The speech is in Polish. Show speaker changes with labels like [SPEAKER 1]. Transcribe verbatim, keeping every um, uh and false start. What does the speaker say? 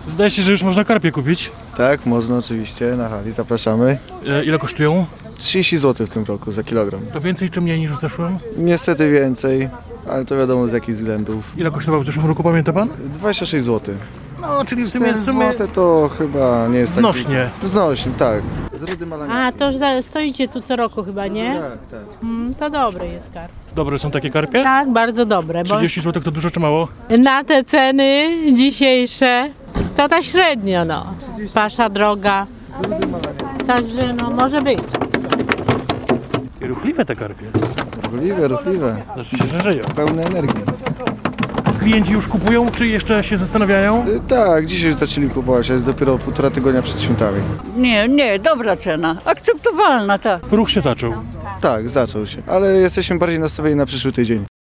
[SPEAKER 1] Zdaje się, że już można karpie kupić.
[SPEAKER 2] Tak, można oczywiście, na hali, zapraszamy.
[SPEAKER 1] E, ile kosztują?
[SPEAKER 2] trzydzieści złotych w tym roku za kilogram.
[SPEAKER 1] To więcej czy mniej niż w zeszłym?
[SPEAKER 2] Niestety więcej, ale to wiadomo z jakich względów.
[SPEAKER 1] Ile kosztował w zeszłym roku, pamięta pan?
[SPEAKER 2] dwadzieścia sześć złotych.
[SPEAKER 1] No, czyli w sumie... W sumie...
[SPEAKER 2] Złote to chyba nie jest tak...
[SPEAKER 1] Znośnie.
[SPEAKER 2] Znośnie, tak. Z rudy
[SPEAKER 3] A,
[SPEAKER 2] malaniackiej.
[SPEAKER 3] to że stoicie tu co roku chyba, nie?
[SPEAKER 2] Tak, tak.
[SPEAKER 3] Mm, to dobry jest karp.
[SPEAKER 1] Dobre są takie karpie?
[SPEAKER 3] Tak, bardzo dobre, bo
[SPEAKER 1] trzydzieści złotych to dużo czy mało?
[SPEAKER 3] na te ceny dzisiejsze to tak średnio, no. Pasza droga. Także no może być.
[SPEAKER 1] I ruchliwe te karpie.
[SPEAKER 2] Ruchliwe, ruchliwe.
[SPEAKER 1] Znaczy się, że żyją.
[SPEAKER 2] Pełne energii.
[SPEAKER 1] Klienci już kupują, czy jeszcze się zastanawiają?
[SPEAKER 2] Y, Tak, dzisiaj już zaczęli kupować, a jest dopiero półtora tygodnia przed świętami.
[SPEAKER 4] Nie, nie, dobra cena, akceptowalna, tak.
[SPEAKER 1] Ruch się zaczął.
[SPEAKER 2] Tak, zaczął się, ale jesteśmy bardziej nastawieni na przyszły tydzień.